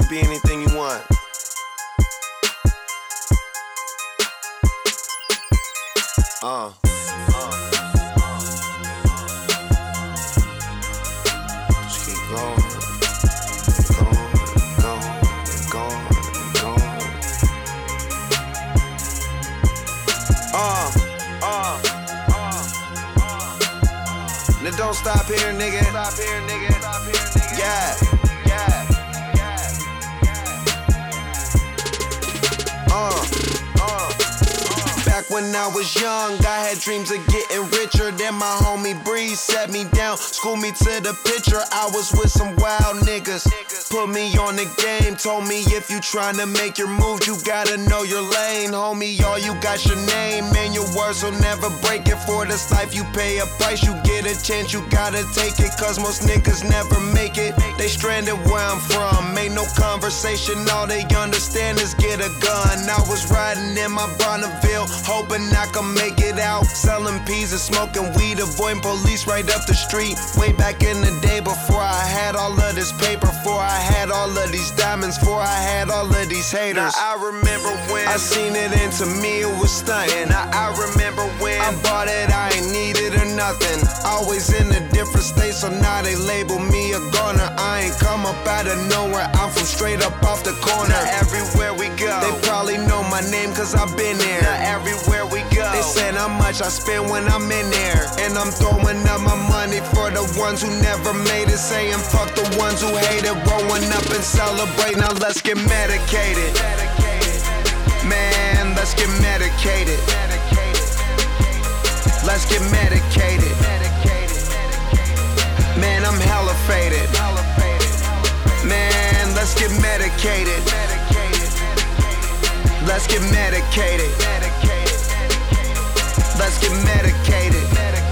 be anything you want. Just keep going. Now don't stop here, nigga. Yeah. Back when I was young, I had dreams of getting richer. Then my homie Breeze set me down, schooled me to the picture. I was with some wild niggas, put me on the game. Told me if you tryna make your moves, you gotta know your lane. Homie, all you got your name, and your words will never break it. For this life you pay a price, you get a chance, you gotta take it. Cause most niggas never make it, they stranded where I'm from. Ain't no conversation, all they understand is get a gun. I was riding in my Bonneville, hoping I could make it out. Selling peas and smoking weed, avoiding police right up the street. Way back in the day, before I had all of this paper, before I had all of these diamonds, before I had all of these haters. Now I remember when I seen it, and to me it was stunting. Now I remember when I bought it, I ain't need it or nothing. Always in a different state, so now they label me a goner. I ain't come up out of nowhere, I'm from straight up off the corner. Now everywhere we go, they probably know my name cause I've been there. Now everywhere we go, they said how much I spend when I'm in there. And I'm throwing up my money for the ones who never made it, saying fuck the ones who hate it. Rolling up and celebrate, now let's get medicated. Man, let's get medicated. Let's get medicated. Man, I'm hella faded. Man, let's get medicated. Let's get medicated. Let's get medicated.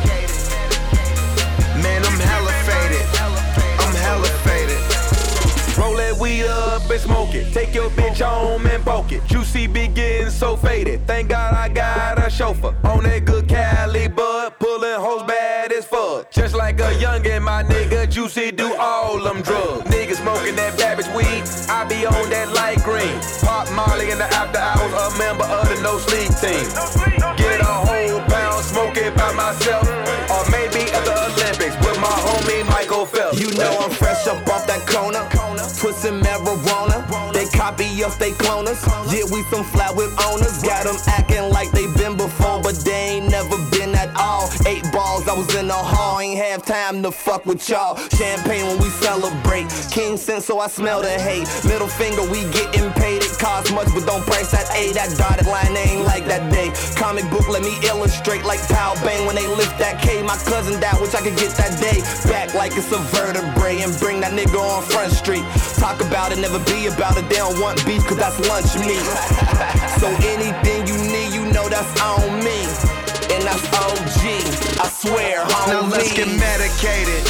Man, I'm hella faded. I'm hella faded. Roll that weed up and smoke it. Take your bitch home and poke it. Juicy be getting so faded. Thank God I got a chauffeur on that good Cali bud, pulling hoes bad as fuck. Just like a youngin', my nigga Juicy do all them drugs. Niggas smoking that Babbage weed, I be on that light green. Pop Molly in the after hours, a member of the No Sleep team. Get a whole pound, smoke it by myself, or maybe at the Olympics with my homie Michael Phelps. You know I'm fresh up off that corner, twisting marijuana. They copy us, they clone us. Yeah, we some fly with owners. Got them acting like they been before, but they ain't never been at all. 8 balls, I was in the hall, ain't have time to fuck with y'all. Champagne when we celebrate, king sense, so I smell the hate. Middle finger, we getting paid. It costs much, but don't price that A. That dotted line ain't like that day. Comic book let me illustrate like Pow Bang when they lift that K. My cousin died, wish I could get that day back like it's a vertebrae and bring that nigga on Front Street. Talk about it, never be about it. They don't want beef, cause that's lunch meat. So anything you need, you know that's on me. And that's OG, I swear, homie. Now let's get medicated.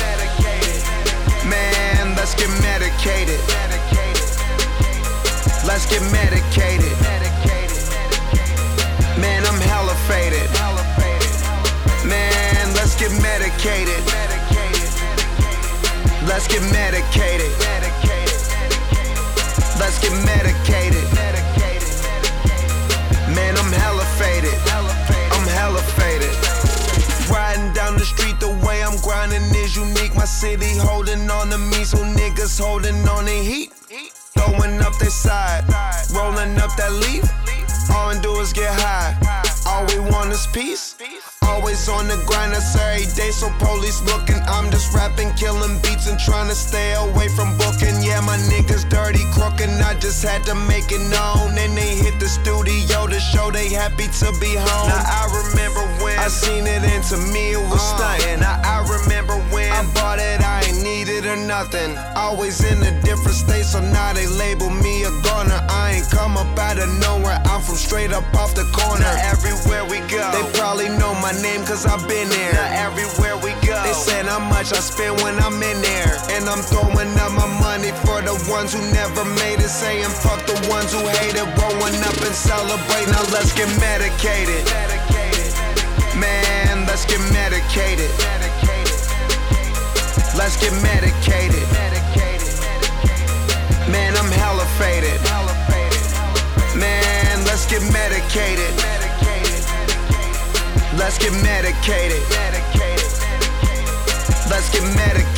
Man, let's get medicated. Let's get medicated. Man, I'm hella faded. Man, let's get medicated. Let's get medicated. Let's get medicated. Man, I'm hella faded. I'm hella faded. Riding down the street, the way I'm grinding is unique. My city holding on to me, so niggas holding on the heat. Throwing up their side, rolling up that leaf. All we do is get high. All we want is peace. Always on the grind, that's every day, so police looking. I'm just rapping, killing beats and trying to stay away from booking. Yeah, my niggas dirty, crookin', I just had to make it known. And they hit the studio to show they happy to be home. Now I remember when I seen it, and to me it was stunting. I remember when I bought it, I ain't need it or nothing. Always in a different state, so now they label me a goner. I ain't come up out of nowhere, I'm from straight up off the corner. Now everywhere we go, they probably know my name cause I've been there. Now everywhere we go, they said how much I spend when I'm in there. And I'm throwing up my money for the ones who never made it, saying fuck the ones who hate it. Rolling up and celebrate, now let's get medicated. Man, let's get medicated. Let's get medicated. Man, I'm hella Let's get medicated. Let's get medicated.